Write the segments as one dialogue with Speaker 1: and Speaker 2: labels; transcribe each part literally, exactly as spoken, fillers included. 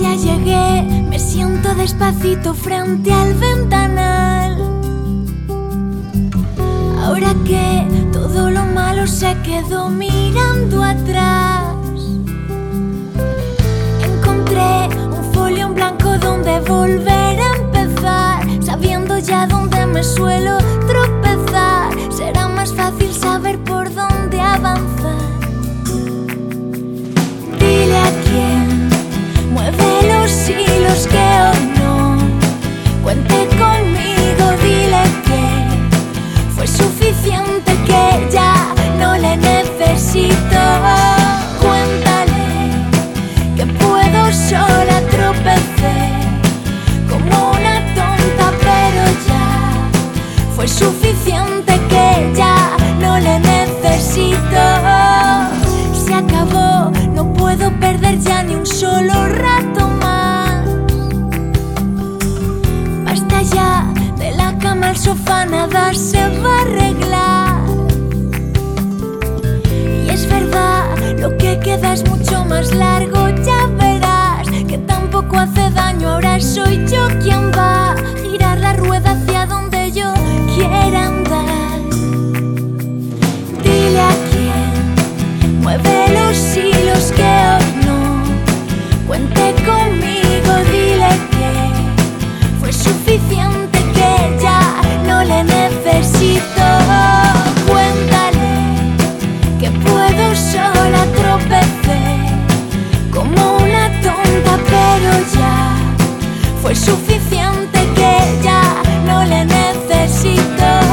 Speaker 1: Ya llegué, me siento despacito frente al ventanal. Ahora que todo lo malo se quedó mirando atrás, encontré un folio en blanco donde volver a empezar, sabiendo ya dónde me suelo tropezar. Será más fácil saber por dónde avanzar. Dile a quién mueve los hilos que hoy no cuente conmigo. Dile que fue suficiente, que ya no le necesito. Cuéntale que puedo sola, tropecé como una tonta, pero ya fue suficiente, que ya no le necesito. Se acabó, no puedo perder ya ni un solo rato más. Basta ya, de la cama al sofá nada se va a arreglar. Y es verdad, lo que queda es mucho más largo. Ya verás que tampoco hace daño. Ahora soy yo quien va a girar la rueda hacia donde yo quiera andar. Dile a quién mueve los hilos que hoy no cuente conmigo. Dile que fue suficiente, que ya no le necesito. Cuéntale que puedo sola, tropecé como una tonta, pero ya fue suficiente, que ya no le necesito.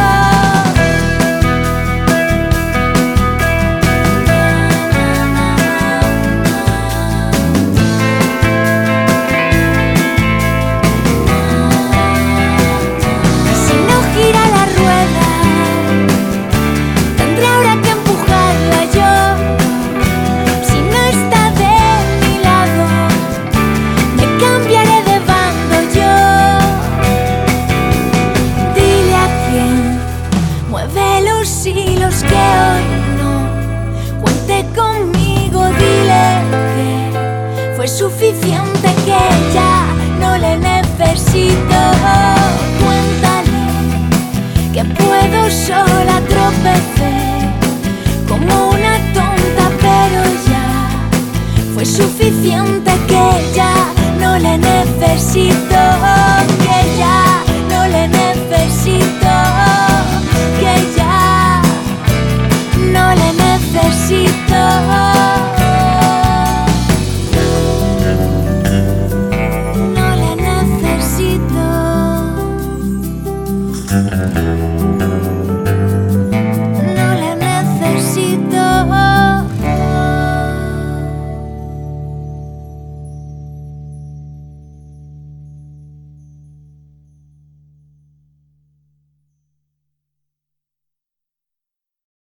Speaker 1: Los hilos que hoy no cuente conmigo. Dile que fue suficiente, que ya no le necesito. Cuéntale que puedo sola, tropecé como una tonta, pero ya fue suficiente, que ya no le necesito. Que ya no le necesito. Que ya no le necesito. No le necesito.